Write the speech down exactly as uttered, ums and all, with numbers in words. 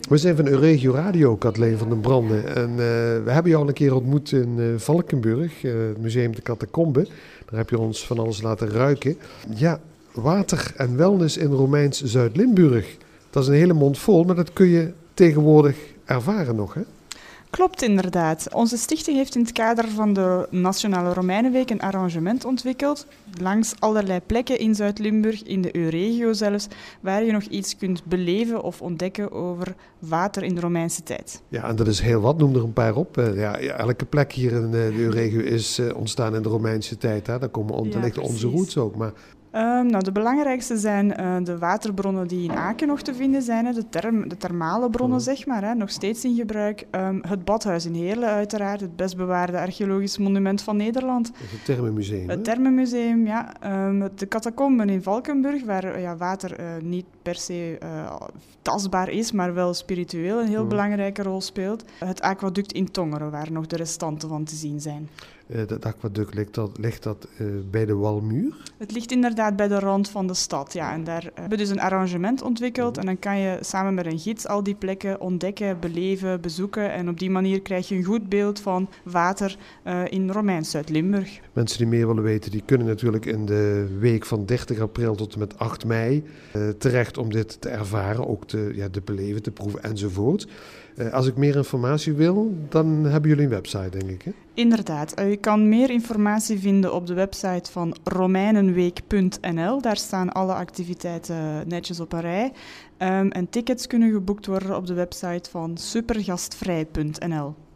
We zijn van Euregio Radio, Kathleen van den Brande. En uh, we hebben jou al een keer ontmoet in uh, Valkenburg, uh, het museum de Catacombe. Daar heb je ons van alles laten ruiken. Ja, water en wellness in Romeins Zuid-Limburg. Dat is een hele mond vol, maar dat kun je tegenwoordig ervaren nog, hè? Klopt inderdaad. Onze stichting heeft in het kader van de Nationale Romeinenweek een arrangement ontwikkeld, langs allerlei plekken in Zuid-Limburg, in de Euregio zelfs, waar je nog iets kunt beleven of ontdekken over water in de Romeinse tijd. Ja, en dat is heel wat. Noem er een paar op. Ja, elke plek hier in de Euregio is ontstaan in de Romeinse tijd. Hè. Daar komen on- ja, daar ligt onze roots ook. Maar Um, nou, de belangrijkste zijn uh, de waterbronnen die in Aken nog te vinden zijn, hè, de, term, de thermale bronnen, mm. zeg maar, hè, nog steeds in gebruik. Um, het badhuis in Heerlen uiteraard, het best bewaarde archeologisch monument van Nederland. Het Thermenmuseum. Het Thermenmuseum, ja. Um, de catacomben in Valkenburg, waar uh, ja, water uh, niet per se uh, tastbaar is, maar wel spiritueel een heel mm. belangrijke rol speelt. Het aquaduct in Tongeren, waar nog de restanten van te zien zijn. Uh, dat aquaduct, ligt dat, ligt dat uh, bij de Walmuur? Het ligt inderdaad bij de rand van de stad, ja. En daar hebben we dus een arrangement ontwikkeld en dan kan je samen met een gids al die plekken ontdekken, beleven, bezoeken en op die manier krijg je een goed beeld van water uh, in Romeins Zuid-Limburg. Mensen die meer willen weten, die kunnen natuurlijk in de week van dertig april tot en met acht mei uh, terecht om dit te ervaren, ook te, ja, te beleven, te proeven enzovoort. Uh, als ik meer informatie wil, dan hebben jullie een website, denk ik, hè? Inderdaad. Je kan meer informatie vinden op de website van romeinenweek punt n l. Daar staan alle activiteiten netjes op een rij. Um, en tickets kunnen geboekt worden op de website van supergastvrij punt n l.